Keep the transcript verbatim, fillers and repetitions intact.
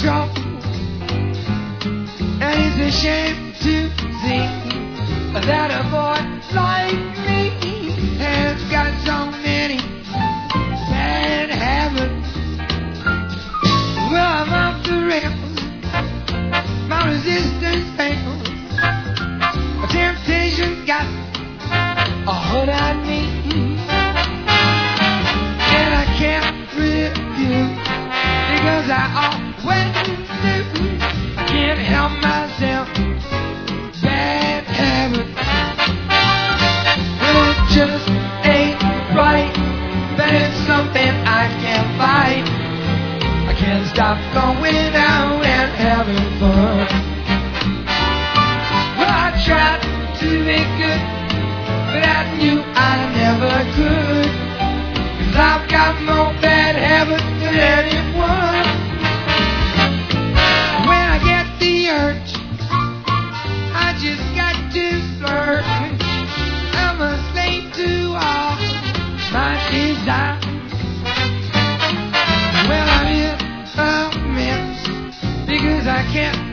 trouble, and it's a shame to see that a boy like me has got so many bad habits. Well, I'm off the rails, my resistance fails. Temptation got a hold on me, and I can't refuse because I always do. I can't help myself. Bad habit. Well, it just ain't right, but it's something I can't fight. I can't stop going out and having fun. Well, I tried to be good, but I knew I never could. 'Cause I've got more bad habits than anyone. When I get the urge, I just got to flirt. I'm a slave to all my desires. Well, I'm in a mess because I can't